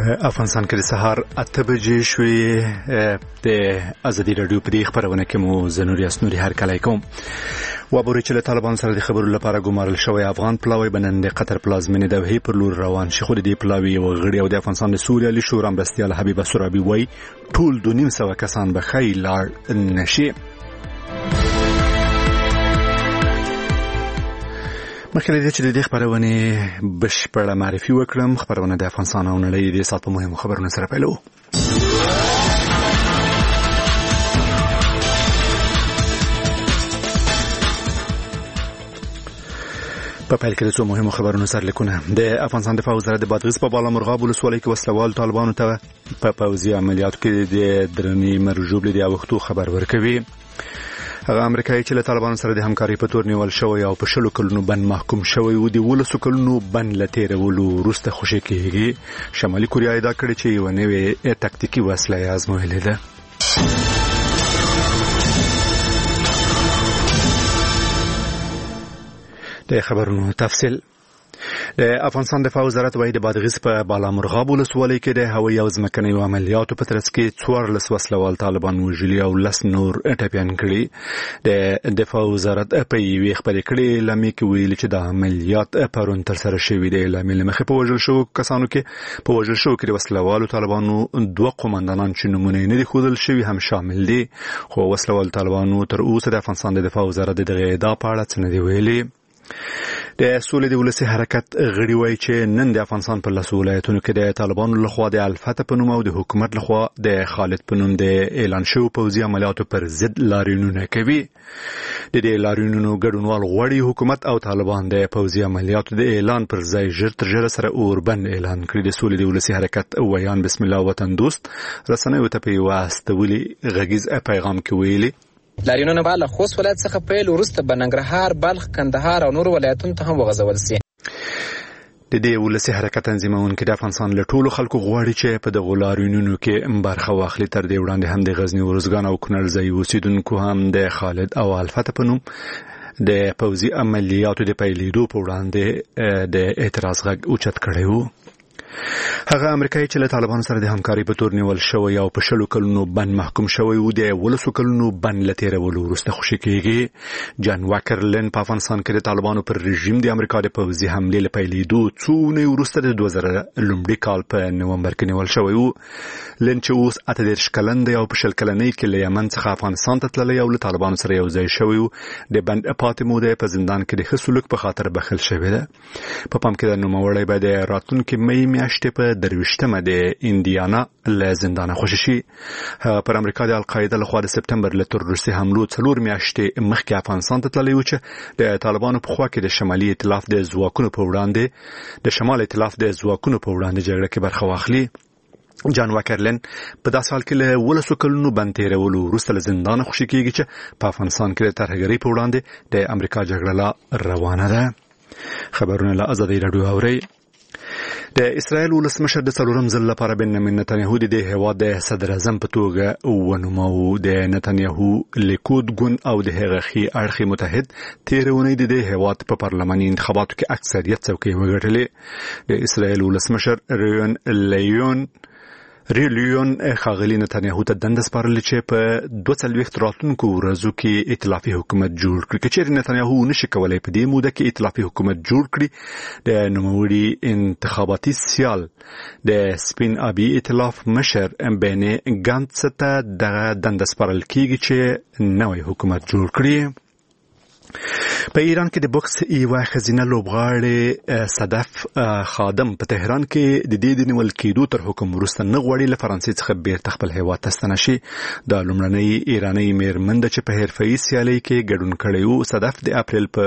افغانستان کې د سهار 8 بجې شوې د ازادي رادیو په دې خبرونه کې مو زنوري اسنوري هر کله کوم وابوري چې له طالبان سره د خبرو لپاره ګمارل شوی افغان پلاوی بنند قطر پلازمینې د وهي پر لور روان شي. خو د دې پلاوی او غړي او د افغانستان د سوریالي شورا مرستيال حبیب سرابي وای ټول 2.5 کسان به خیلار نشي. مخکې چې د دې خبرونه بشپړه معرفي وکړم، خبرونه د افغانستان او نړۍ د سات په مهمو خبرونو سره پیلو. په پیل کې د څو مهمو خبرونو سره لیکونه. د افغانستان دفاع وزارت د بادغیس په بالامرغاب ولسوالۍ کې وسلوال طالبانو ته په پوځي عملیاتو کې د درنې مرجوبلې د وختو خبر ورکوي. هغه امریکایي چې له طالبانو سره د همکاري په تور نیول شوی او په 10 کلونو بند محکوم شوی و د 10 کلونو بند لتیرولو وروسته خوشی کېږي. شمالي کوریا ادعا کړې چې یو نوې تکتیکي وسله آزمویلې ده. د خبرونو تفصیل. د افغانستان دفاع وزارت وايي د بادغیس په بالامرغاب ولسوالۍ کې د هوایي او ځمکني عملیاتو په ترڅ کې 14 وسلوال طالبان وژلي او 10 نور ټپيان کړي. د دفاع وزارت په یوې خبرې کړې لمې کې ویلي چې د عملیات پرون تر سره شوې دي. لمې مخې په وژل شو کسانو کې د وسلوالو طالبانو 2 قومندانان چې نمونه نه دي ښودل شوي هم شامل دي. خو وسلوال طالبانو تر اوسه د افغانستان د دفاع وزارت دغه ادعا په اړه څه نه دی ویلي. د سولې د ولسي حرکت غړي وایي چې نن د افغانستان په لاسو ولایتونو کې د طالبانو لخوا د الفتح په نوم او د حکومت لخوا د خالد په نوم د اعلان شوی پوځي عملیاتو پر ضد لاریونونه کوي. د دې لاریونونو ګډونوال غواړي حکومت او طالبان د پوځي عملیاتو د اعلان پر ځای ژر تر ژره سره اوربند اعلان کړي. د سولې د ولسي حرکت ویان بسم الله وطن دوست رسنیو ته په واستولي غږیز پیغام کې ویلي لاریونونه به له خوست ولایت څخه پیل وروسته بننګرهار، بلخ، کندهار او نور ولایتونو ته هم وغځول شي. د دې ولسي حرکت تنظیمونکو د افغانستان له ټولو خلکو غواړي چې په دغه لاریونونو کې برخه واخلي. تر دې وړاندې هم د غزنی ورزګان او کونړ ځای اوسیدونکو هم د خالد او الفتح په نوم د پوځي عملیاتو د پیلېدو په وړاندې د اعتراض غږ اوچت کړی و. هغه امریکایي چې له طالبانو سره د همکاري په تور نیول شوی او په 10 کلونو بند محکوم شوی و د 10 کلونو بند لتیرولو وروسته خوشی کېږي. جان واکرلن په افغانستان کې د طالبانو پر رژیم د امریکا د پوځي حملې له پیلېدو څو نه وروسته د 2000 لومړي کال په نومبر کې نیول شوی و. لن چې اوس 38 کلن دی او په 20 کلنۍ کې له یمن څخه افغانستان ته تللی او له طالبانو سره یو ځای شوی و. د بند پاتې موده په زندان کې د ښه سلوک په خاطر بخښل شوی ده. په پام کې د نوموړی به د راتلونکي مې میاشتې په 23مه د انډیانا له زندانه خوشی شي. پر امریکا د القاعده لخوا د سپتمبر له تروریستي حملو 4 میاشتې مخکې افغانستان ته تللی و چې د طالبانو په خوا کې د شمالي ائتلاف د ځواکونو په وړاندې جګړه کې برخه واخلي. جان واکرلن په داسې حال کې له 10 کلونو بند تیرولو وروسته له زندانه خوشی کېږي چې په افغانستان کې د ترهګرۍ په وړاندې د امریکا جګړه لا روانه ده. خبرونه له ازادي رادیو اوري. د اسرائیل ولسمشر د څلورم ځل لپاره بنیامین نتنیاهو د هیواد د صدر اعظم په توګه ونومو. د نتنیاهو لیکود ګوند او د هغه خي اړخي متحد تیرونی د هیواد په پارلماني انتخاباتو کې اکثریت څوکۍ وګټلې. د اسرائیل ولسمشر ریلیون خاغلی نتنیاهو ته دنده سپارلې چې په 42 راتلونکو ورځو کې ائتلافي حکومت جوړ کړي. که چیرې نتنیاهو نشي کولای په دې موده کې ائتلافي حکومت جوړ کړي، د نوموړي انتخاباتي سیال د سپین ابي ائتلاف مشر بني ګانتس ته د دنده سپارل کېږي چې نوې حکومت جوړ کړي. په ایران کې د بوکس یوه ښځینه لوبغاړې صدف خادم په تهران کې د دې د نیول کېدو تر حکم وروسته نه غواړي له فرانسې څخه بیرته خپل هیواد ته ستنه شي. دا لومړنۍ ایرانۍ مېرمن ده چې په حرفه‌ایي سیالۍ کې ګډون کړی و. صدف د اپریل د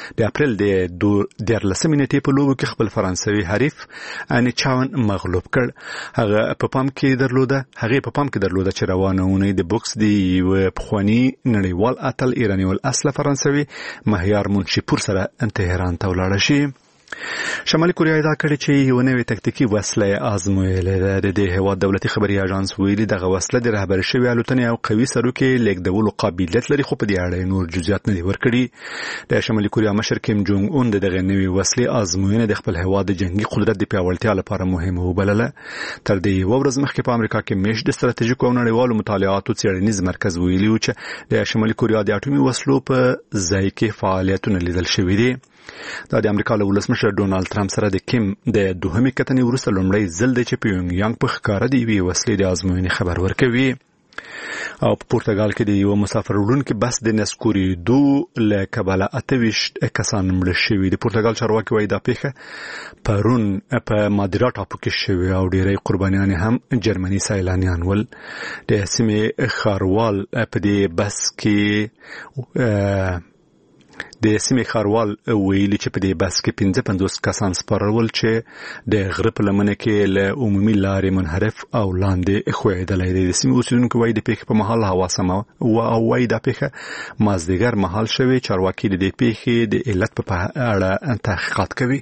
14 نیټې په لوبو کې خپل فرانسوي حریف ان چاون مغلوب کړ. هغه په پام کې درلوده چې روانه اونۍ د بوکس د پخوانی نړیوال اتل ایرانی ول اصله فرانسوي مهیار منشیپور سره تهران ته ولاړ شي. شمالي کوریا ادعا کړې چې یو نوې تکتیکي وسله آزمویلې ده. د دې هیواد دولتي خبري اژانس ویلي دغه وسله د رهبري شوې الوتنې او قوي سروکې لیږدولو قابلیت لري، خو په دې اړه نور جزئیات نه دي ورکړي. د شمالي کوریا مشر کیم جونګ اون دغه نوې وسلې آزموینه د خپل هیواد د جنگي قدرت د پیاوړتیا لپاره مهمه وبلله. تر دې یو ورځ مخکې په امریکا کې میش د ستراتیژیکو او نړیوالو مطالعاتو څېړنیز مرکز ویلي و چې د شمالي کوریا د اټومي وسلو په ځای کې فعالیتونه لیدل شوي دي. دا د امریکا له ولسمشر ډونالد ترامپ سره د کیم د دوهمې کتنې وروسته لومړی ځل دی چې پیونګ یانګ په ښکاره د یوې وسلې د آزموینې خبر ورکوي. او په پورتګال کې د یو مسافر وړونکي بس د نسکورېدو له کبله 28 کسان مړه شوي. د پورتګال چارواکي وایي دا پیښه پرون په مادیرا ټاپو کې شوې او ډېری قربانیان هم جرمني سیلانیان ول. د سیمې ښاروال په دې بس کې ویلي چې په دې بس کې 55 کسان سپارول چې د غره په لمنه کې له عمومي لارې منحرف او لاندې ښویېدلی دی. د سیمې اوسیدونکو وایي د پیښې په مهال هوا سمه او وایي دا پیښه مازدیګر مهال شوې. چارواکي د دې پیښې د علت په اړه تحقیقات کوي.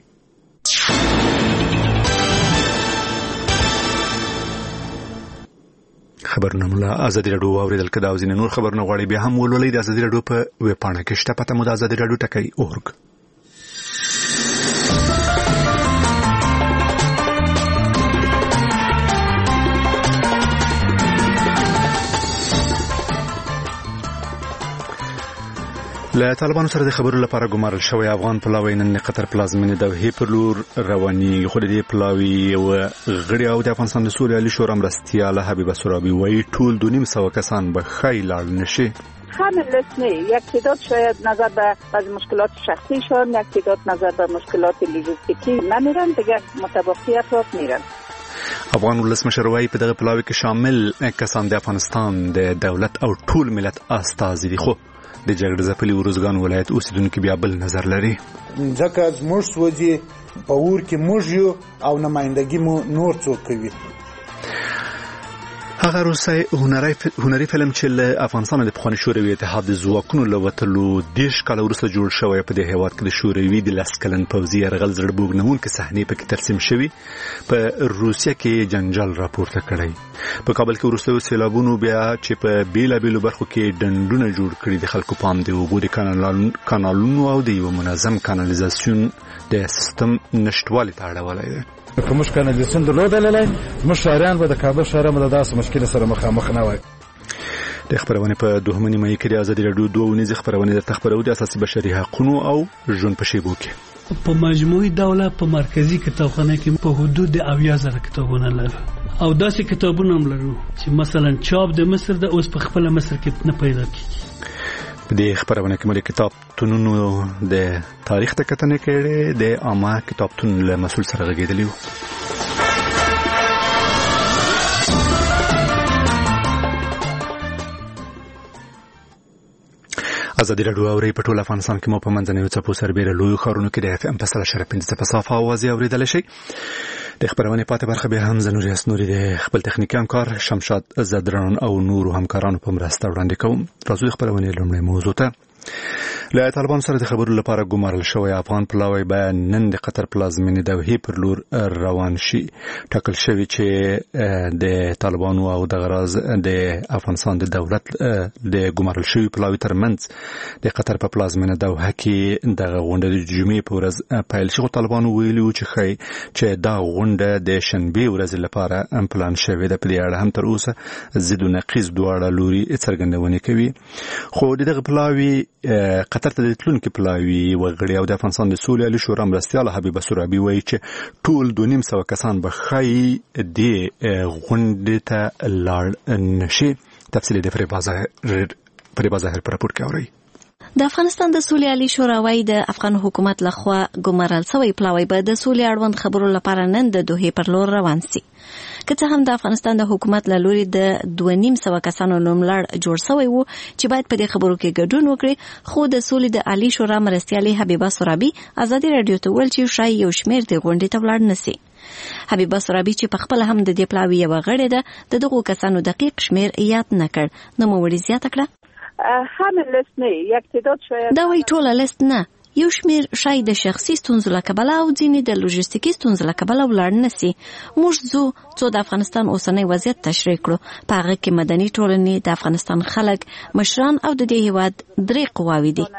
خبرونه مولا ازادي راډیو اوریدل کدا او ځینې نور خبرونه غواړي بیا هم ولولئ د ازادي راډیو په ویب پاڼه کې شته. پته مو د ازادي راډیو ټکی اورګ. له طالبانو سره د خبرو لپاره ګمارل شوی افغان پلاوی نن قطر پلازمینې دوحې پر لور رواني. خو د دې پلاوی یو غړي او د افغانستان د سولې عالی شورا مرستیاله حبیبه سرابی وایي ټول 2.5 کسان به خی لاړ نشي. همین لست نه، یک تعداد شاید نظر به بعض مشکلات شخصیشان، یک تعداد نظر به مشکلات لوجستیکی نمیرن، دیگه متبقی افراد میرن. افغان ولسمشر وایي په دغه پلاوی کې شامل کسان د افغانستان د دولت او ټول ملت استازي دي، خو د جګړې ځپلي ورزګان ولایت اوسیدونکو بیا بل نظر لري. ځکه زموږ سوځي په ور کې موږ یو او نمائندګي مو نور څوک کوي. هغه روسي هنري فلم چې له افغانستان د پخواني شوروي اتحاد د ځواکونو له وتلو 10 کال وروسته جوړ شوی په دې هیواد کې د شوروي د لسکلن پوځي یرغل زړه بوږنونکې صحنې پکې ترسیم شوي. په روسیه کې جنجال راپورته کړی. په کابل کې وروسته سیلابونو بیا چې په بیلابیلو برخو کې ډنډونه جوړ کړي. د خلکو پام د اوبو د کانالونو او د یو منظم کانالیزاسیون د سیستم نشټوالي ته اړولی دی. که موږ کانالیزاسیون درلودلی موږ ښاریان به د کابل ښار هم د داسې مشکل سره مخامخ نه وای. د خبرونه په دوهمه نیمه کې د ازادي راډیو 2 ونیزه خبرونه د تخبرو د اساسي بشري حقوقو او ژوند په شیبو کې په مجموعي ډول په مرکزی کتابخانه کې په حدود 70,000 کتابونه لرو او داسې کتابونه هم لرو چې مثلا چاپ د مصر د اوس په خپل مصر کې نه پیدا کیږي. په دې خبرونه کې ملي کتابتونونو د تاریخ ته کتنه کړې د عامه کتابتون له مسول سره غږیدلی و. ازادي راډیو اوري په ټول افغانستان کې مو په منځنیو څپو سربېره لوی ښارونو کې د اف ام په 100.5 په صافه اوازې اوریدل شي. د خبرونه پاتې برخه به هم زنوري اسنوري د خپل تخنیکی همکار شمشاد زدران او نور همکارانو په مرسته وړاندې کوم. راځو خبرونه لومړی موضوع ته. له طالبان سره د خبرو لپاره ګمارل شوی افغان پلاوی به نن د قطر پلازمینې دوحې پر لور روان شي. ټاکل شوی چې د طالبانو او د غراز د افغانستان د دولت د ګمارل شوی پلاوی ترمنځ د قطر په پلازمینې دوحه کې د غونډې د جمعې په ورځ پیل شو. طالبانو ویلي چې دا غونډه د شنبه ورځ لپاره پلان شوې ده. په دې اړه هم تر اوسه ضد او نقیض دواړه لوري څرګندونه کوي. خو دغه پلاوی قطر ته د تلونکو پلاوی وغړي او د افغانستان د سولې عالی شورا مرستیاله حبیبه سرابی وایي چې ټول 2.5 کسان به خی د غونډې ته لاړ نشي. تفصیل د فریبا ظاهر پر راپور کې اوري. د افغانستان د سولې عالی شورا وايي د افغان حکومت لخوا ګمارل شوی پلاوی به د سولې اړوند خبرو لپاره نن د دوحې پر لور روان شي. که څه هم د افغانستان د حکومت له لوري د 2.5 کسانو نوملړ جوړ شوی وو چې باید په دې خبرو کې ګډون وکړي، خو د سولې د عالی شورا مرستیالې حبیبه سرابی ازادي راډیو ته ویل چې شاید یو شمېر د غونډې ته ولاړ نشي. حبیبه سرابی چې په خپل هم د دې پلاوی یو غړې ده د دغو کسانو دقیق شمېر یاد نه کړ، نو مو وړي زیاته کړه. همین لست نه، یک تعداد شاید دا وی ټول لست نه، یو شمیر شاید د شخصي ستونزو له کبله او ځینې د لوژستیکي ستونزو له کبله ولاړ نه سي. موږ څو د افغانستان اوسنی وضعیت تشریح کړو. په هغه کې مدني ټولنې، د افغانستان خلک، مشران او د دې هیواد 3 قواوې دي.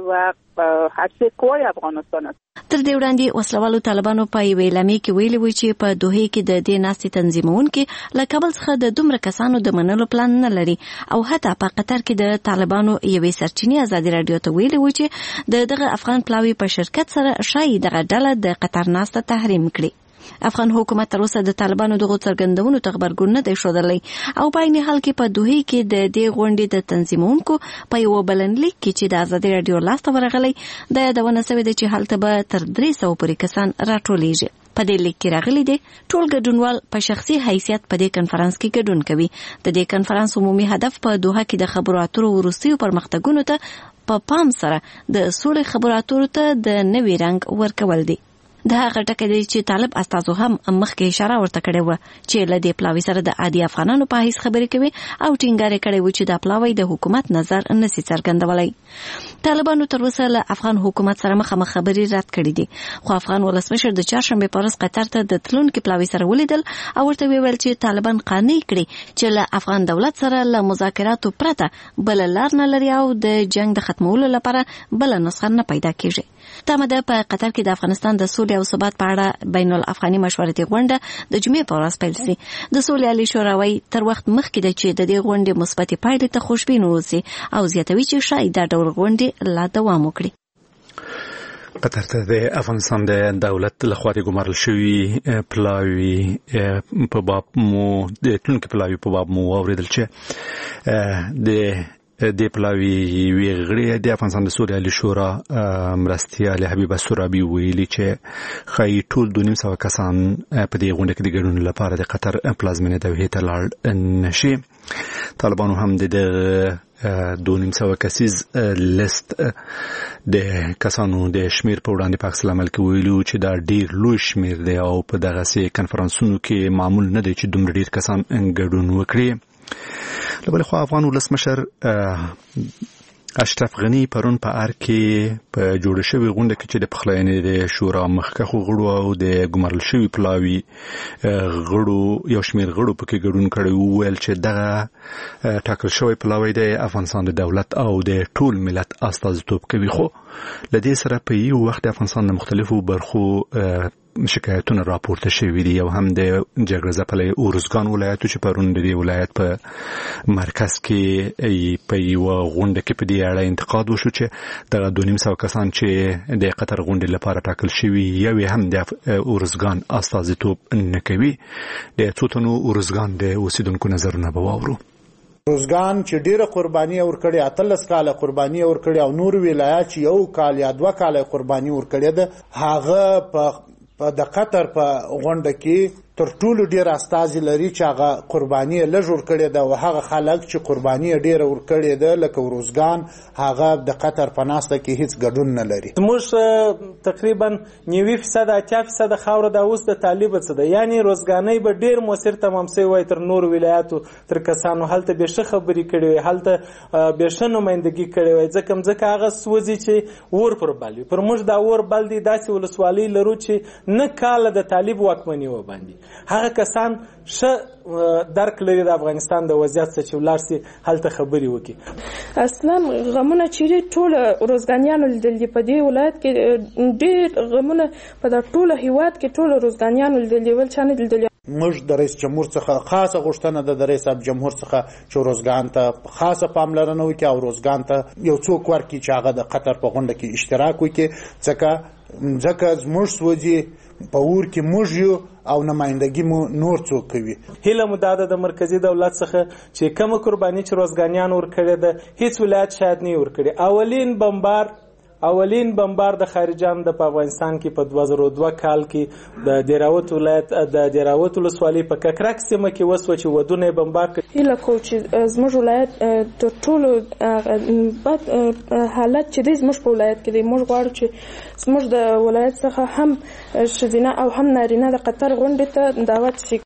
تر دې وړاندې وسلوالو طالبانو په یوې اعلامیه کې ویلي وو چې په دوحې کې د دې ناستې تنظیمونکي له کابل څخه د دومره کسانو د منلو پلان نه لري او حتی په قطر کې د طالبانو یوې سرچینې ازادي رادیو ته ویلي وو چې دغه افغان پلاوي په شرکت سره شاید دغه ډله د قطر ناسته تحریم کړي. افغان حکومت تر اوسه د طالبانو دغه څرګندونو ته خبرګون نه دی ښودلی او په عین حال کې په دوحې کې د دې غونډې د تنظیمونکو په یو بلنلیک کې چې د ازادي رادیو لاسته ورغلی د یادونه شوې ده چې هلته به تر 300 پورې کسان راټولیږي. په دې لیک کې راغلي دي ټول ګډونوال په شخصي حیثیت په دې کنفرانس کې ګډون کوي. د دې کنفرانس عمومي هدف په دوحه کې د خبرو اترو وروستیو پرمختګونو ته په پام سره د سولې خبرو اترو ته د نوي رنګ ورکول دي. د هغه ټکي دی چې طالب استازو هم مخکې اشاره ورته کړې و چې له دې پلاوي سره د عادي افغانانو په هیڅ خبرې کوي او ټینګار کړی و چې د پلاوي د حکومت نظر نسی څرګندولای. طالبانو تر اوسه له افغان حکومت سره مخامخ خبرې رد کړې دي خو افغان ولسمشر د چهارشنبه په ورځ قطر ته د تلونکو پلاوي سره ولیدل او ورته ویل چې طالبان قانع کړي چې له افغان دولت سره له مذاکراتو پرته بل لار نه لري او د جنگ د ختمولو لپاره بل نسخه نه پیدا کیږي. تامده په قطر کې د افغانستان د سولې او ثبات په اړه بین الافغاني مشورتي غونډه د جمعې په ورځ پیل شي. د سولې عالی شوراوی تر وخت مخکې د چې د دې غونډې مثبتې پایلې ته خوشبین اوسي او زیاتوي چې شاید دا ډول غونډې لا دوام وکړي. قطر ته د افغانستان د دولت لخوا د ګمارل شوی پلاوي په باب مو د تلونکو پلاوي په باب مو اوریدل چې د پلاوي وی غړي د افغانستان د سولې عالی شورا مرستیال حبیب سورابي ویلي چې خای ټول 200 کسان په دې غونډه کې د ګډون لپاره د قطر پلازمینه دوحې ته لاړ نشي. طالبانو هم د 200 کسیز لیست د کسانو د شمیر په وړاندې په عکس العمل کې ویلو چې دا ډیر لوی شمیر دی او په دغه سي کنفرانسونو کې معمول نه دی چې دومره ډیر کسان ګډون وکړي. لبل خو افغان ولسمشر اشرف غنی پرون په ار کې په جوړ شوی غونډه کې چې د پخلاینې د شورا مخکخو غړو او د ګمارل شوی پلاوي غړو یو شمیر غړو په کې ګډون کړي ویل چې دغه ټاکل شوی پلاوي د افغانستان د دولت او د ټول ملت استازیتوب کوي. خو لدې سره په یو وخت د افغانستان د مختلفو برخو شکایتونه راپورته شوي دي او هم د جګړه ځپلي اورزګان ولایت چې پرون د ولایت په مرکز کې په یو غونډه کې په دې اړه انتقاد وشو چې د 200 کسان چې د قطر غونډې لپاره ټاکل شوي یو هم د اورزګان استازیتوب نه کوي. د څوتنو اورزګان د اوسیدونکو نظرونه به واورو. روزګان چې ډیره قرباني ورکړي 13 کاله قرباني ورکړي او نور ولایت چې یو کال یا 2 کاله قرباني ورکړي ده هغه په د قطر په غونډه کې تر ټولو ډیر استازي لري چې هغه قرباني لږ ورکړي ده او هغه خلک چې قرباني ډیر ورکړي ده لکه روزګان هغه د قطر په ناسته کې هیڅ ګډون نه لري. موږ تقریبا 90% 80% خاور د اوس د طالب څه ده یعنی روزګانۍ به ډیر موثر تمام شوی وای تر نور ولایتو تر کسانو هلته به ښه خبري کړي هلته به ښه نمائندګي کړي وای ځکه هغه سوځي چې ور پر بالي پر موږ دا ور بل دي داسې ولسوالۍ لرو چې نه کال د طالب واکمني و باندې هغه کسان ښه درک لري د افغانستان د وضعیت څخه چې ولارسي هلته خبري وکړي. اصلا غمونه چې ټول روزګانیانو لیدل په دې ولایت کې ډېر غمونه په د ټول هیواد کې ټول روزګانیانو لیدل ول چانه لیدل. موږ د رئیس جمهور څخه خاصه غوښتنه د رئیس جمهور څخه چې روزګان ته خاصه پاملرنه وکړي او روزګان ته یو څوک ورکړي چې هغه د قطر په غونډه کې اشتراک وکړي ځکه زموږ سوځي په ور کې موږ یو او نمائندګي مو نور څوک کوي. هله مداده د مرکزی دولت څخه چې کوم قرباني چې روزګانیان ورکړي ده هیڅ ولایت شاید نه ورکړي. اولین بمبار د خارجان د افغانستان کې په 2002 کال کې د دیراوت ولایت د دیراوت ولسوالۍ په ککرک سیمه کې وسو چې ودونه بمبار کړي. هله کو چې زموږ ولایت د ټولو بد حالت چې د زموږ په ولایت کې د موږ غواړو چې زموږ د ولایت څخه هم شذینه او هم نارینه د قطر غونډې ته دعوت شي.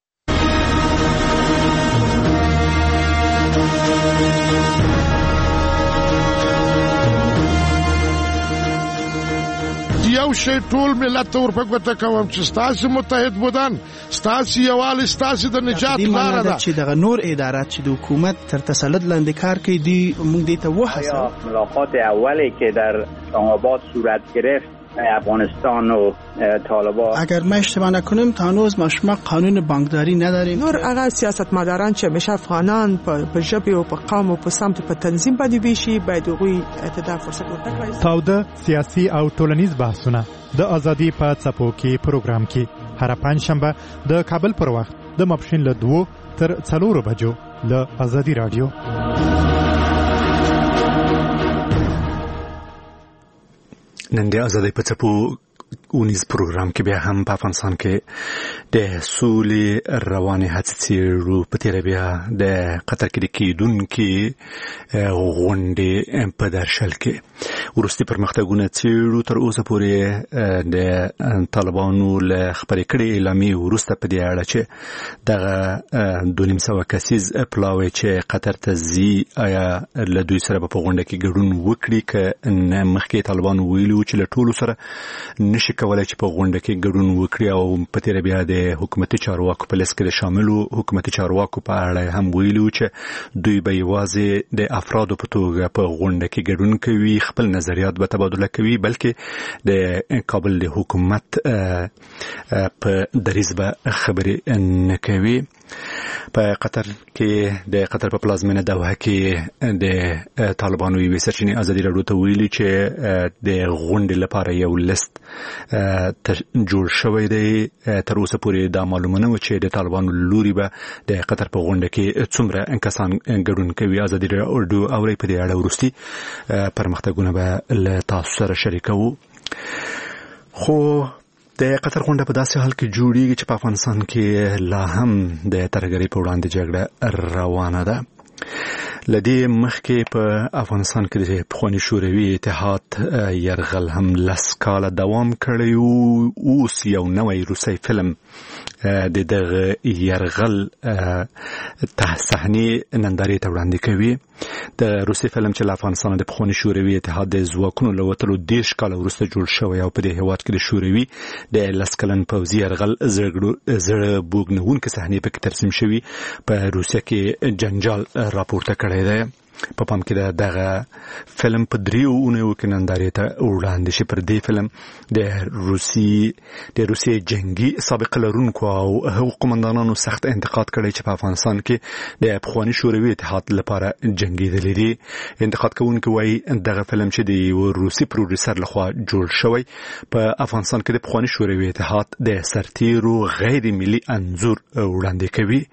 یو شی ټول ملت ته ورپګوته کوم چې ستاسو متحد بودن ستاسو یووالی ستاسو د نجات لاره ده چې دغه نور ادارات چې د حکومت تر تسلط لاندې کار کوي دی موږ دې ته وحسه ملاقات اولی که در اسلام‌آباد صورت گرفت افغانستان و طالبان اگر ما اشتباه نکنیم تا هنوز ما قانون بانکداری نداریم نور هغه سیاستمداران چې همیشه افغانان په ژبه او په قوم او په سمت په تنظیم باندې ویشي باید هغوی ته فرصت ورکړي. تاوده سیاسي او ټولنیز بحثونه د ازادي په څپو کې پروګرام کې هر پنځشنبه د کابل پر وخت د ماپښین له 2 تر 4 بجو له ازادي رادیو. نن د ازادۍ په څپو اونیز پروګرام کې بیا هم په افغانستان کې د سولې روانې هڅې څیړو. په تېره بیا د قطر کې د کېدونکې غونډې په درشل کې وروستي پرمختګونه څیړو. تر اوسه پورې د طالبانو له خپرې کړې اعلامیې وروسته په دې اړه چې دغه 250 کسیز پلاوی چې قطر ته ځي آیا له دوی سره په غونډه کې ګډون وکړي که نه. مخکې طالبانو ویلي و چې له ټولو سره نشي کولای چې په غونډه کې ګډون وکړي او په تېره بیا د حکومتي چارواکو په لیست کې د شاملو حکومتي چارواکو په اړه هم ویلي و چې دوی به یوازې د افرادو په توګه په غونډه کې ګډون کوي، خپل نظریات به تبادله کوي، بلکې د کابل د حکومت په دریځ به خبرې نه کوي. په قطر کې د قطر په پلازمینه دوحه کې د طالبانو یوې سرچینې ازادي راډیو ته ویلي چې د غونډې لپاره یو لیست جوړ شوی دی. تر اوسه پورې دا معلومه نه و چې د طالبانو لوري به د قطر په غونډه کې څومره کسان ګډون کوي. ازادي راډیو اوري په دې اړه وروستي پرمختګونه به له تاسو سره شریکوو. خو د قطر غونډه په داسې حال کې جوړیږي چې په افغانستان کې لا هم د ترهګرۍ په وړاندې جګړه روانه ده. لدې مخکې په افغانستان کې د پخواني شوروي اتحاد یرغل هم 10 کاله دوام کړی و. اوس یو نوی روسي فلم د دغه یرغل صحنې نندارې ته وړاندې کوي. د روسي فلم چې له افغانستان د پخواني شوروي اتحاد د ځواکونو له وتلو 10 کاله وروسته جوړ شوی او په دې هېواد کې د شوروي د 10 کلن پوځي یرغل زړه بوږنونکې صحنې پکې ترسیم شوي. په روسیه کې جنجال راپورته کړی دی. په پام کې دغه فلم په 3 اونیو کې نندارې ته وړاندې شي. پر دې فلم د روسي جنگي سابقه لرونکو او هغو قومندانانو سخت انتقاد کړی چې په افغانستان کې د پخواني شوروي اتحاد لپاره جنگیدلي دي. انتقاد کوونکي وایي دغه فلم چې د یو روسي پروډوسر لخوا جوړ شوی په افغانستان کې د پخواني شوروي اتحاد د سرتیرو غیر ملي انځور وړاندې کوي.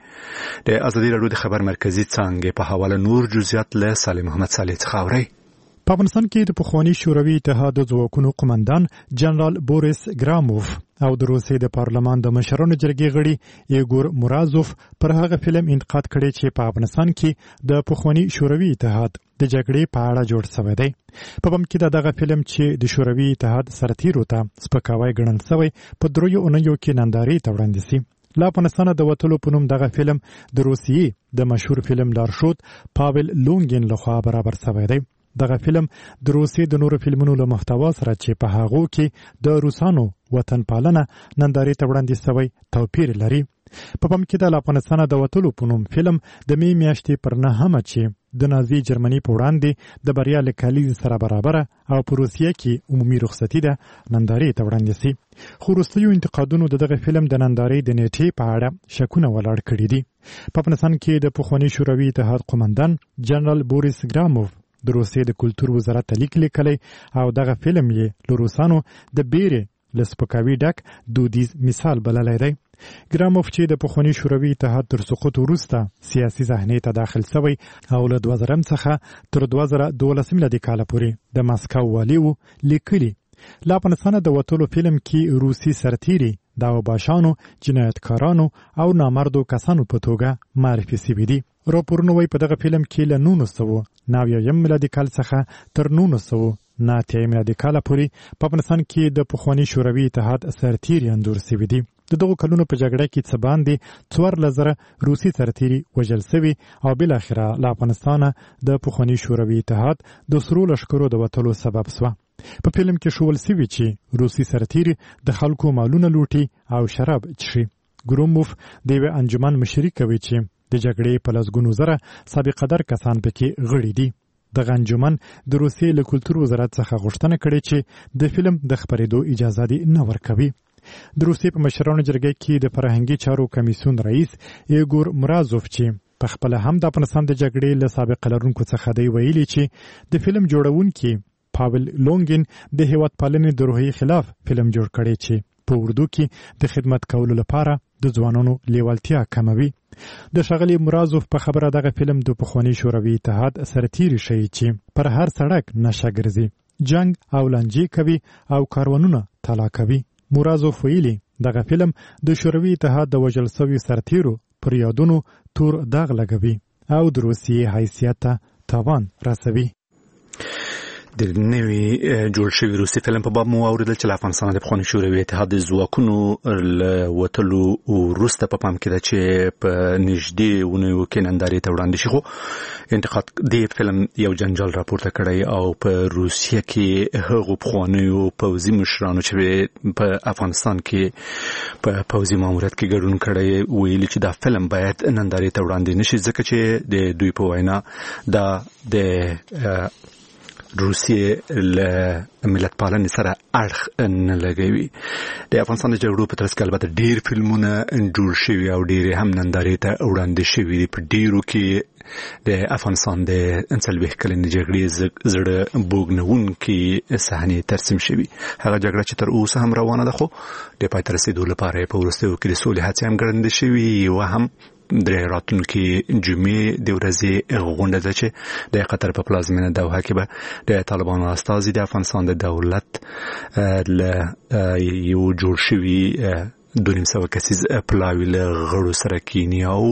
د ازادي راډیو د خبر مرکزی څانګې په حواله نور جزئیات له سالم محمد صالح څخه اوري. په افغانستان کې د پخواني شوروي اتحاد د ځواکونو قومندان جنرال بوریس ګراموف او د روسیې د پارلمان د مشرانو جرګې غړي ایګور مرازوف پر هغه فلم انتقاد کړی چې په افغانستان کې د پخواني شوروي اتحاد د جګړې په اړه جوړ شوی دی. په بم کې دغه فلم چې د شوروي اتحاد سرتیرو ته سپکاوی ګڼل شوی په 3 اونیو کې نندارې ته وړاندې شي. له افغانستان د وتلو په نوم دغه فلم د روسیې د مشهور فلم لارښود پاول لونګین لخوا برابر شوی دی. دغه فلم د روسیې د نورو فلمونو له محتوا سره چې په هغو کې د روسانو وطن پالنه نندارې ته وړاندې شوی توپیر لري. په پام کې د افغانستان د وتلو په نوم فلم د می میاشتې پر 9 چې د نازي جرمني په وړاندې د بریا له کلیز سره برابر او په روسیه کې عمومي رخصتي ده نندارې ته وړاندې شي. خو وروستیو انتقادونو دغه فلم د نندارې د نیټې په اړه شکونه ولاړ کړي دي. په افغانستان کې د پخواني شوروي اتحاد قومندان جنرال بوریس ګراموف د روسیې د کلتور وزارت ته لیک لیکلی او دغه فلم یې له روسانو د بیرې له سپکاوي ډک دودیز مثال بللی دی. ګراموف چې د پخواني شوروي اتحاد تر سقوط وروسته سیاسي صحنې ته داخل شوی او له 2000 څخه تر 2012 میلادي کال پورې د ماسکو والي و لیکلي. له افغانستان د وتلو فلم کې روسي سرتیري د اوباشانو، جنایتکارانو او نامردو کسانو په توګه معرفي شوي دي. راپورونه وایي په دغه فلم کې له 1999 میلادي کال څخه تر 1999 میلادي کال پورې په افغانستان کې د پخواني شوروي اتحاد سرتیري انځور شوي دي. د دغو کلونو په جګړه کې څه باندې 14,000 روسي سرتیري وژل شوي او بالاخره له افغانستانه د پخواني شوروي اتحاد د سرو لښکرو د وتلو سبب شوه. په فلم کې ښوول سوي چې روسي سرتیري د خلکو مالونه لوټي او شراب څښي. ګروموف د یوې انجمن مشري کوي چې د جګړې په لسګونو زره سابقه در کسان پکې غړي دي. دغه انجمن د روسیې له کلتور وزارت څخه غوښتنه کړې چې د فلم د خپرېدو اجازه دې نه ورکوي. د روسیې په مشرانو جرګه کې د فرهنګي چارو کمیسیون رئیس ایګور مرازوف چې په خپل هم د افغانستان د جګړې له سابقه لرونکو څخه دی ویلي چې د فلم جوړونکي پاول لونګین د هیواد پالنې د روحیې خلاف فلم جوړ کړی چې په اردو کې د خدمت کولو لپاره د ځوانانو لیوالتیا کموي. د ښاغلي مرازوف په خبره دغه فلم د پخواني شوروي اتحاد سرتیري ښیي چې پر هر سړک نشه ګرځي، جنگ او لانجې کوي او کاروانونه تالا کوي. مرازوف ویلي دغه فلم د شوروي اتحاد د وژل سوي سرتیرو پر یادونو تور داغ لګوي او د روسیې حیثیت ته تاوان رسوي. د نوي جوړ شوي روسي فلم په باب مو اوریدل چې افغانستان د پخواني شوروي اتحاد د ځواکونو له وتلو وروسته په پام کې ده چې په نږدې ونیو کې نندارې ته وړاندې شي. خو انتقاد د فلم یو جنجال راپورته کړی او په روسیه کې هغو پخوانیو پوځي مشرانو چې په افغانستان کې په پوځي ماموریت کې ګډون کړی ویلي چې دا فلم باید نندارې ته وړاندې نشي ځکه چې د دوی په وینا دا د روسیې له ملت پالنې سره اړخ نه لګوي. د افغانستان د جګړو په ترڅ کې البته ډېر فلمونه جوړ شوي او ډېرې هم نندارې ته وړاندې شوي دي. په ډېرو کې د افغانستان د 40 کلنې جګړې زړه بوږنونکې صحنې ترسیم شوي. هغه جګړه چې تر اوسه هم روانه ده خو د پای ته رسېدو لپاره په وروستیو کې د سولې هڅې هم ګړندې شوي. یوه هم د راتلونکي جمعې د ورځې غونډه ده چې د قطر په پلازمینه دوحه کې به د طالبانو استازي د افغانستان د دولت له یو جوړ شوي 200 کسیز پلاوي له غړو سره کینی او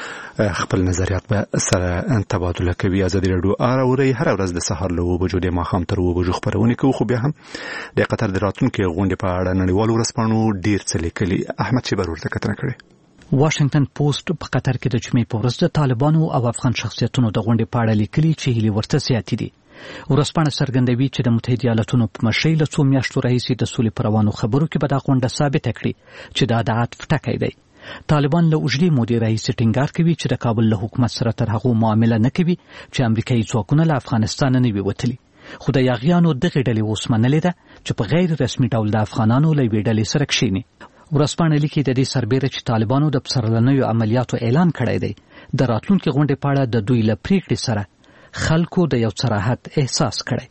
خپل نظریات به سره تبادله کوي. ازادي راډیو اوري هر ورځ د سهار له 9 بجو د ماښام تر 9 بجو خبرونه کوي. خو بیا هم د قطر د راتلونکي غونډې په اړه نړیوالو ورځپاڼو ډیر څه لیکلي. احمد شیبر ورته کتنه کړې. واشنگټن پوسټ په قطر کې د جمعې په ورځ د طالبانو او افغان شخصیتونو د غونډې په اړه لیکلي چې هیلې ورته زیاتې دي. ورځپاڼه څرګندوي چې د متحده ایالاتونو په مشرۍ له څو میاشتو راهیسې د سولې پر روانو خبرو کې به دا غونډه ثابته کړي چې دا د عطف ټکی دی. طالبان له اوږدې مودې راهیسې ټینګار کوي چې د کابل له حکومت سره تر هغو معامله نه کوي چې امریکایي ځواکونه له افغانستان نه وي وتلي. خو د یاغیانو دغې ډلې اوس منلې ده چې په غیر رسمي ډول د افغانانو له یوې ډلې سره کښېني. ورځپاڼه لیکي د دې سربیره چې طالبانو د پسرلنیو عملیاتو اعلان کړی دی د راتلونکي غونډې په اړه د دوی له پریکړې سره خلکو د یو صراحت احساس کړی.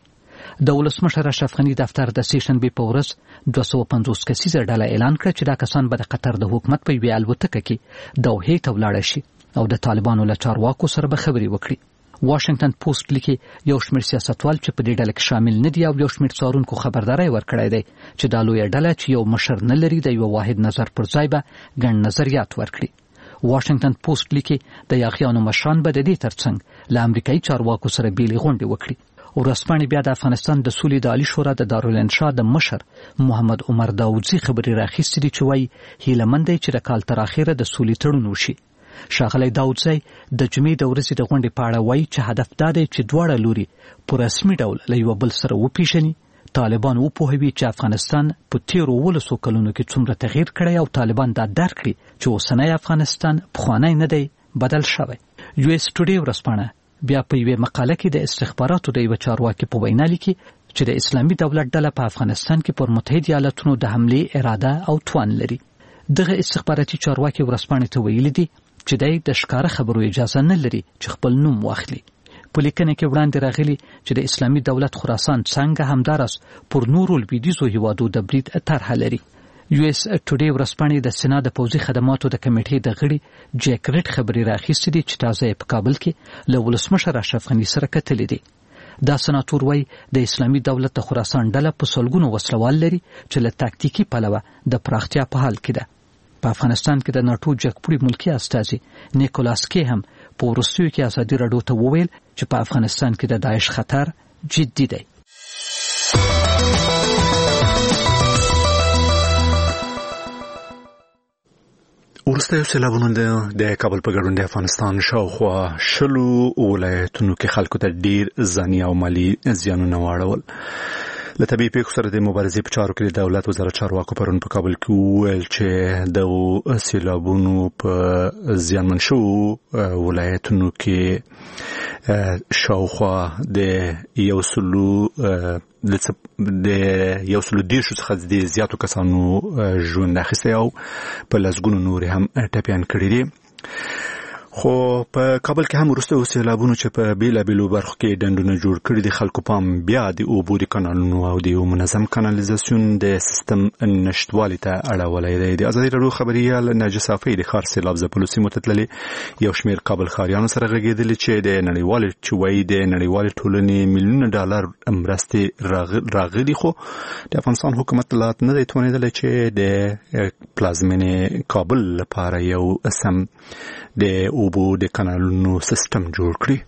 د ولسمشر اشرف غني دفتر د سیشنبې په ورځ 250 کسیزه ډله اعلان کړ چې دا کسان به د قطر د حکومت په یوې الوتکه کې دوحې ته ولاړ شي او د طالبانو له چارواکو سره به خبرې وکړي. واشنگټن پوسټ لیکي یو شمېر سیاستوال چې په دې ډله کې شامل نه دي او یو شمېر څارونکو خبرداری ورکړی دی چې دا لویه ډله چې یو مشر نه لري د یو واحد نظر پر ځای به ګڼ نظریات ورکړي. واشنگټن پوسټ لیکي د یاغیانو مشران به د دې ترڅنګ له امریکایي چارواکو سره بیلې غونډې وکړي. ورځپاڼې بیا د افغانستان د سولې د عالی شورا د دارالانشا د مشر محمد عمر داودزي خبرې راخیستې دي چې وایي هیله مند دی چې د کال تر اخره د سولې تړون وشي. ښاغلی داودزی د جمعې د ورځې د غونډې په اړه وایي چې هدف دا دی چې دواړه لوري په رسمي ډول له یو بل سره وپیژني، طالبان وپوهوي چې افغانستان په تیرو 12 کلونو کې څومره تغییر کړی او طالبان دا درک کړي چې اوسنی افغانستان پخوانی نه دی، بدل شوی. یو اس ټوډے ورځپاڼه بیا په یوې مقاله کې د استخباراتو د یوه چارواکي په وینا لیکي چې د اسلامي دولت ډله په افغانستان کې پر متحده ایالاتونو د حملې اراده او توان لري. دغه استخباراتي چارواکي ورځپاڼې ته ویلي دي چې دای د ښکاره خبرو اجازه نه لري چې خپل نوم واخلي. په لیکنه کې وړاندې راغلي چې د اسلامي دولت خراسان څنګه همدارس پر نورو لویدیځو هیوادو د برید طرحه لري. یو اس ټوډے ورځپاڼې د سنا د پوځي خدماتو د کمیټې د غړي جیک ریډ خبرې راخیستې دي چې تازه په کابل کې له ولسمشر اشرف غني سره کتلې دي. دا سناتور وایي د اسلامي دولت د خراسان ډله په سلګونو وسلوال لري چې له تاکتیکي پلوه د پراختیا په حال کې ده. په افغانستان کې د ناټو جګپوړي ملکی استازي نیکولاس کې هم په وروستیو کې ازادي راډیو ته وویل چې په افغانستان کې د داعش خطر جدي دی. وروسته سیلابونو د کابل په ګډون د افغانستان شاوخوا 20 ولایتونو کې خلکو ته ډیر ځاني او مالی زیانونه واړول. له طبيعي پیښو سره د مبارزې په چارو کې د دولت وزارت چارواکو پرون په کابل کې وویل چې د سیلابونو په زیانمن شوو ولایتونو کې شاوخوا د 110 څخه د زیاتو کسانو ژوند اخیستی او په لسګونو نورې هم ټپیان کړي دي. خو په کابل کې هم وروسته سیلابونو چې په بیلابیلو برخو کې ډنډونه جوړ کړي دي خلکو پام بیا د اوبو د کانالونو او د منظم کانالیزاسیون د سیستم نشټوالي ته اړولی دی. د ازادي راډیو خبریال ناجي صافی د ښار سیلاب ځپلو سیمو ته تللي یو شمېر کابل ښاریانو سره غږېدلي چې د نړیوالې ټولنې میلیونونه ډالر مرستې راغلي، خو د افغانستان حکومت لا نه دی توانېدلی چې د پلازمینې کابل لپاره یو سم د اوبو د کانالونو سیستم جوړ کړي.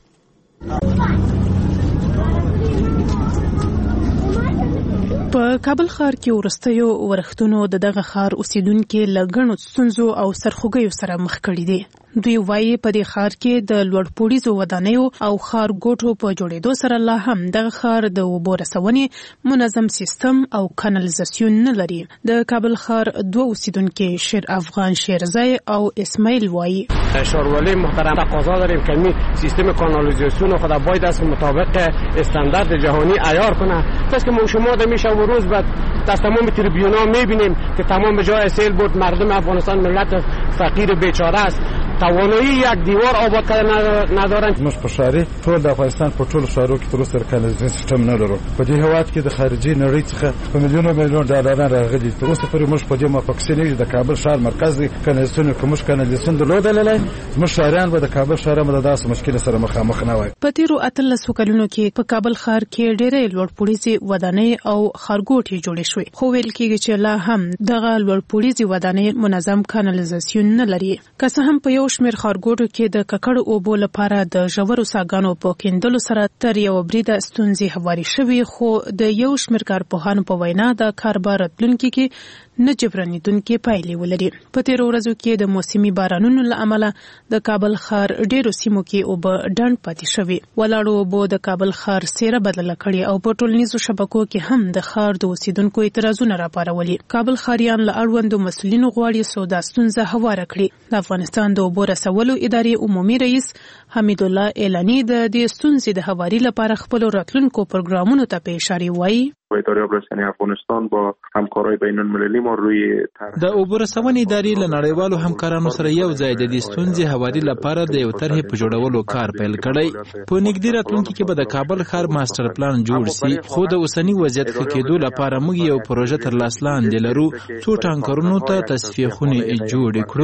په کابل ښار کې وروستیو ورښتونو د دغه ښار اوسیدونکي له ګڼو ستونزو او سرخوږیو سره مخ کړي دي. دوی وایي په دې ښار کې د لوړپوړیزو ودانیو او ښار ګوټو په جوړېدو سره لا هم دغه ښار د اوبو رسونې منظم سیستم او کانالیزاسیون نه لري. د کابل ښار دوه اوسیدونکي شیر افغان شیرزای او اسماعیل وایي شهرولی محترم تقاضا داریم که این سیستم کانالیزاسیون خود باید از مطابق استاندارد جهانی عیار کنه. پس که شما میشه و روز بعد در تمام تریبیونا میبینیم که تمام به جای سیل بود مردم افغانستان ملت فقیر بیچاره است، توانایی یک دیوار آباد کردن ندارن. موږ په ښاري ټول د افغانستان په ټولو ښارو کې تر اوسه کانالیزاسیون سیستم نه لرو. په دې هېواد کې د خارجي نړۍ څخه په میلیونو ډالران راغلي. تر اوسه پورې موږ په دې موافقه نه یو د کابل ښار مرکز دی کانالیزاسیون کوم کانالیزاسیون درلودلای موږ ښاریان به د کابل ښار مله داسې مشکل سره مخامخ نه وای. په تیرو 13 کلونو کې په کابل ښار کې ډېرې لوړپوړیزې ودانۍ او ښارګوټي جوړې شوې، خو ویل کېږي چې لا هم دغه لوړپوړیزې ودانۍ منظم کانالیزاسیون نه لري. که څه هم په یو شمېر ښارګوټو کې د ککړو اوبو لپاره د ژورو څاګانو په کیندلو سره تر یو بریده ستونزې هوارې شوې، خو د یو شمېر کارپوهانو په وینا د کار به راتلونکي کې نه جبرانېدونکې پایلې ولري. په تیرو ورځو کې د موسمي بارانونو له امله د کابل ښار ډېرو سیمو کې اوبه ډنډ پاتې شوې. ولاړو اوبو د کابل ښار څېره بدله کړې او په ټولنیزو شبکو کې هم د ښار د اوسیدونکو اعتراضونه راپارولي. کابل ښاریان له اړوندو مسؤلینو غواړي سودا ستونزه هواره کړي. د افغانستان د اوبو رسولو ادارې عمومي رئیس حمید الله اعلاني د دې ستونزې د هواري لپاره خپل راتلونکو پروګرامونو ته په اشاره وایي اداره آبرسانی افغانستان با همکارای بین المللی ما روی د اوبو رسونې ادارې له نړیوالو همکارانو سره یو ځای د دې ستونزې هواري لپاره د یو طرحې په جوړولو کار پیل کړی. په نږدې راتلونکي کې به د کابل ښار ماستر پلان جوړ شي، خو د اوسنی وضعیت ښه کېدو لپاره موږ یو پروژه تر لاس لاندې لرو څو ټانکرونو ته تصفیه خونې جوړې کړو.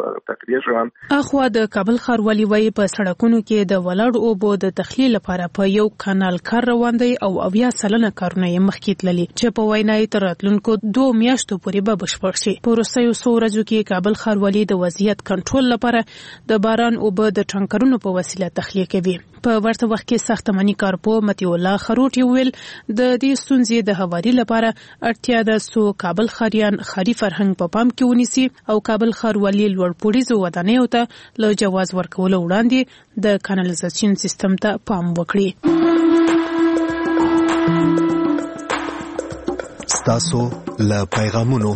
اخوا د کابل ښاروالي وایي په سړکونو کې د ولاړو اوبو د تخلیه لپاره په یو کانال کار روان دی او 80% کارونه یې مخکې تللي چې په وینا یې تر راتلونکو 2 میاشتو پورې به بشپړ شي. په وروستیو څو ورځو کې کابل ښاروالي د وضعیت کنټرول لپاره د باران اوبه د ټانکرونو په وسیله تخلیه کوي. په ورته وخت کې ساختماني کارپو متي الله خروټي ویل د دې ستونزې د هواري لپاره اړتیا ده څو کابل ښاریان ښاري فرهنګ په پام کې ونیسي او کابل ښاروالي لوړپوړیزو ودانیو ته له جواز ورکولو وړاندې د کانالیزاسیون سیستم ته پام وکړي. ستاسو له پیغامونو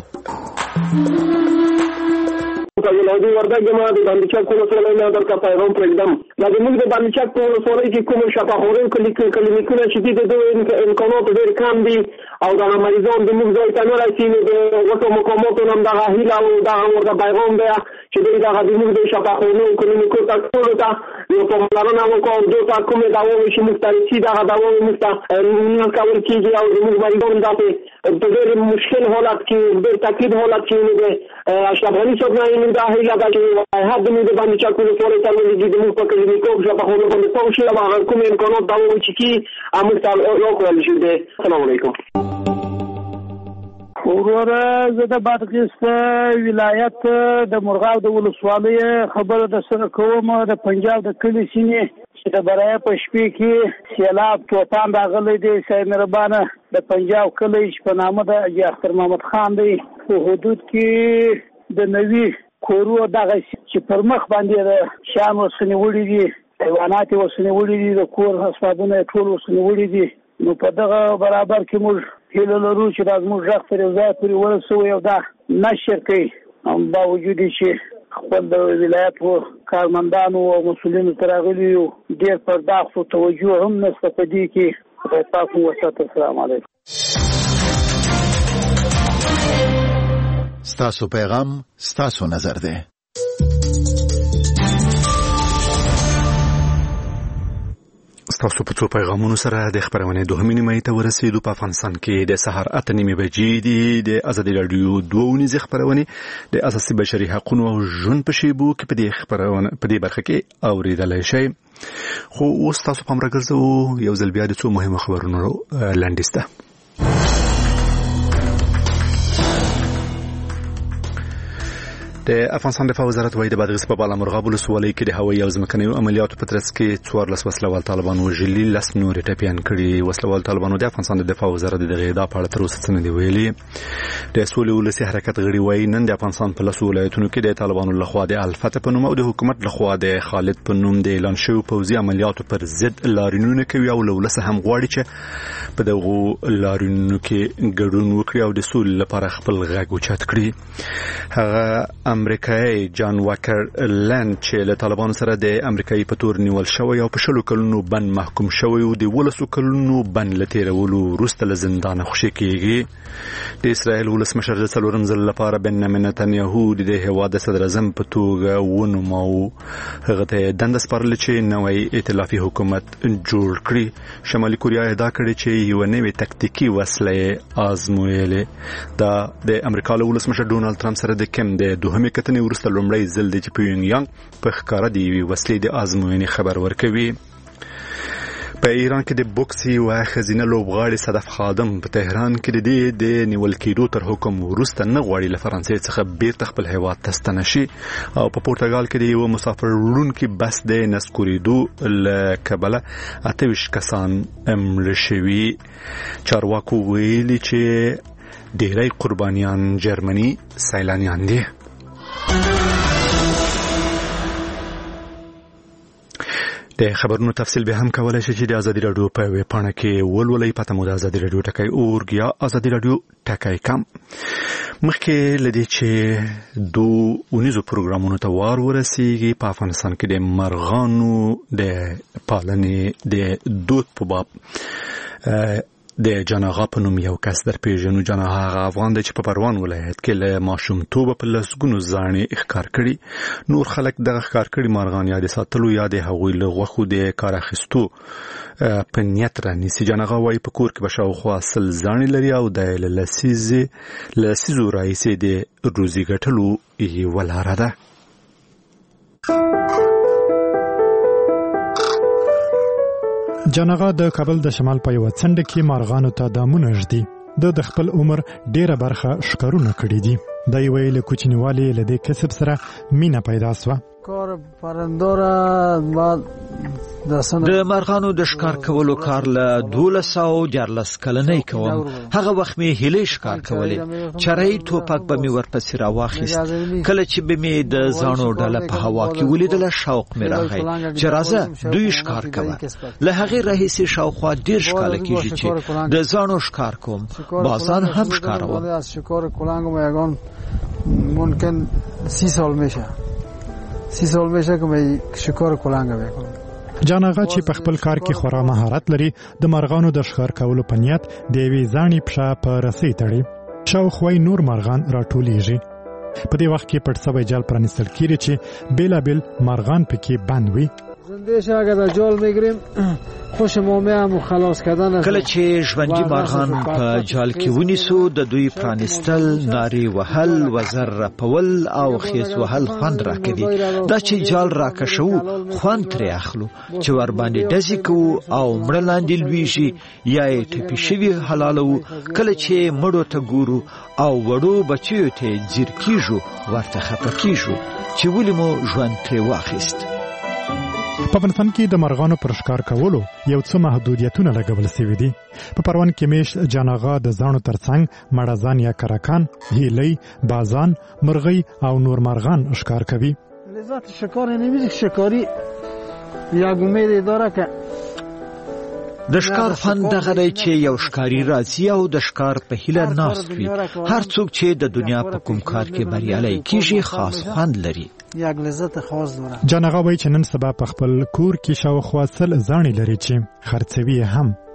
کاولاودی وردګ ما د باندچک په وسیله نه درته پیغام پرېږدم. دا زموږ د باندچک په وسیله کې کوم شفاخوري کلینیکونه چې د امکانات ډېر کم دي او د مریضان د موږ ځای ته نه رسي، نو د غټو مقاماتو هم دغه هیله او دغه ورته پیغام دی چې دوی دغه د موږ د شفاخوري کلینیکو ته ټولو ته یو پاملرنه وکړو او دوی ته کومې دواوې چې موږ ته رسي دغه دواوې موږ ته نه کول کېږي او زموږ مریضان داسې په ډېر مشکل حالت کې ډېر تکلیف حالت کې د اشرف غني صاحب نه دا هیله ده چې هر د موږ باندې چا کوله فوري ته ولې د موږ په کلینیکو شفاخوري باندې څو شي هغه کوم امکانات دواوې چې کی موږ ته راکول شي. السلام علیکم. وروره زه د بادغیس ولایت د مرغاب د ولسوالۍ خبره د سره کوم. د پنجاب د کلي سیمې چې د برای په شپې کې سیلاب طوفان راغلی دی، صاحب مهربانه د پنجاب کلی چې په نامه د اختر محمد خان دی په حدود کې د نوي کورو دغه چې پر مخ باندې د شیان وسنې وړي دي، حیوانات وسنې وړي دي، د کور اسبابونه ټول وسنې وړي دي، نو په دغه برابر کې موږ هیله لرو چې دا زموږ غږ تر یو ځای پورې ورسوي او دا نشر کوي باوجود چې خپل د ولایت و کارمندانو او مسؤلینو تر راغلیو ډېر پرداخت او توجه هم نشته په دې کې خدای پاک مو وساتي. السلام علیکم. ستاسو پیغام ستاسو نظر دی. ستاسو په څو پیغامونو سره د خبرونې دوهمې نیمایي ته ورسېدو. په افغانستان کې د سهار 8:30 بجې دي. د ازادي رادیو 2 ونیزې خبرونې د اساسي بشري حقوقو او ژوند په شیبو کې په دې برخه کې اوریدلای شئ. خو اوس تاسو په امر ګرځو یو ځل بیا د څو مهمو خبرونو لاندسته. د افغانستان دفاع وزارت وايي د بادغیس په بالامرغاب ولسوالۍ کې د هوایي او ځمکنیو عملیاتو په ترڅ کې 14 وسلوال طالبان وژلي، 10 نور ټپيان کړي. وسلوال طالبانو د افغانستان د دفاع وزارت د غیدا په اړه تر اوسه څه نه دی ویلي. د سولې ولسي حرکت غړي وايي نن د افغانستان په لسو ولایتونو کې د طالبانو لخوا د الفتح په نوم او د حکومت لخوا د خالد په نوم د اعلان شوی پوځي عملیاتو پر ضد لارینونه کوي او لولسه هم غواړي چې په دغه لارینونو کې ګډون وکړي او د سولې لپاره خپل غږ اوچت کړي. هغه امریکایي جان واکر لند چې له طالبانو سره د امریکایي په تور نیول شوی او په 10 کلونو بند محکوم شوی او د 12 کلونو بند لتیرولو وروسته له زندان خوشي کیږي. د اسرائیل ولسمشر د څلورم ځل لپاره بنیامین نتنیاهو د هیواد صدر اعظم په توګه ونوماو. هغه ته دنده سپارل چې نوې ائتلافي حکومت جوړ کړي. شمالي کوریا ادعا کړې چې یو نوې تکتیکي وسله آزمویلې. دا د امریکا له ولسمشر ډونالد ټرمپ سره د کم د دوهمې کتنې وروسته لومړی ځل دی چې پیونګیانګ په ښکاره د یوې وسلې د ازموینې خبر ورکوي. په ایران کې د بوکس یو ښځینه لوبغاړې صدف خادم په تهران کې د نیول کېدو تر حکم وروسته نه غواړي له فرانسې څخه بیرته خپل هیواد ته ستنه شي او په پورتګال کې د یو مسافر وړونکي بس د نسکورېدو له کبله 28 کسان مړه شوي. چارواکو ویلي چې ډېری قربانیان جرمني سیلانیان دي. د خبرونو تفصیل به هم کولای شي چې د ازادي رادیو په ویب پاڼه کې ولولئ. پته مو د ازادي رادیو ټکای اورګ یا ازادي رادیو ټکای کم. مخکې لدی چې دوه ونیزو پروګرامونو ته وار ورسیږي. په افغانستان کې د مرغانو د پالنې د دود په باب د جناغا په نوم یو کس در پیژنو. جناغا افغان دی چې په پروان ولایت کې له ماشومتوبه په لسګونو ځانې ښکار کړي. نور خلک دغه ښکار کړي مرغان یا د ساتلو یا د هغوی له غوښو د کار اخیستو په نیت رانیسي. جناغا وايي په کور کې به شاوخوا 100 ځانې لري او د لسیزو راهیسې د روزي ګټلو یوه لاره ده. جناغا د کابل د شمال په یو څنډه کې مارغانو ته دامونه ږدي. د خپل عمر ډیره برخه ښکارونه کړي دي. د یو له کوچنیوالي له دې کسب سره مینا پیدا سوه. کار پرندورا د مرغانو د ښکار کولو کار له 1214 کلنۍ کوم. هغه وخت می هلې ښکار کولې. چرای توپک به می ورپسې راواخیست. کله چې به می د ځانو ډله په هوا کې ولیدله شوق می راغی چې راځه دوی ښکار کوه. له هغې راهیسې شاوخوا 10 کاله کېږي چې د ځانو ښکار کوم. بازان هم ښکاروم. ممکن 30 سال میشه 30 سال میشه که شکار کلنگ میکنم. جاناغا چې په خپل کار کې خورا مهارت لري د مرغانو د ښکار کولو په نیت د یوې ځانې پښه په رسۍ تړي. شاوخوا نور مرغان راټولیږي. په دې وخت کې پټ سوی جال پرانیستل کېږي چې بیلابیل مرغان پکې بند وي. زندهشه اگر جال میگیریم خوش مومه هم خلاص کردن. کله چې ژوندي مرغان په جال کې ونیسو د دوی پرانیستل، ناري وهل، وزر رپول او خیس وهل خوند راکوي. دا چې جال راکشو خوند ترې اخلو چې ور باندې ډزې کوو او مړه لاندې لویږي یا یې ټپي شوي حلالو. کله چې مړو ته ګورو او وړو بچیو ته ځیر کېږو ورته خفه کېږو چې ولې مو ژوند ترې واخیست. په افغانستان کې د مرغانو پر ښکار کولو یو څه محدودیتونه لګول شوي دي. په پروان کې میشت جاناغا د ځانو ترڅنګ مړزان یا کراکان، هیلۍ، بازان، مرغۍ او نور مرغان ښکار کوي. لذت شکار نمیشه. شکاری یک امید داره که د ښکار خوند دغه دی چې یو ښکاري راځي او د ښکار په هیله ناست وي. هر څوک چې د دنیا په کوم کار کې بریالی کیږي خاص خوند لري. جان هغه وایي چې نن سبا په خپل کور کې شاوخوا 100 زاڼې لري چې خرڅوي هم.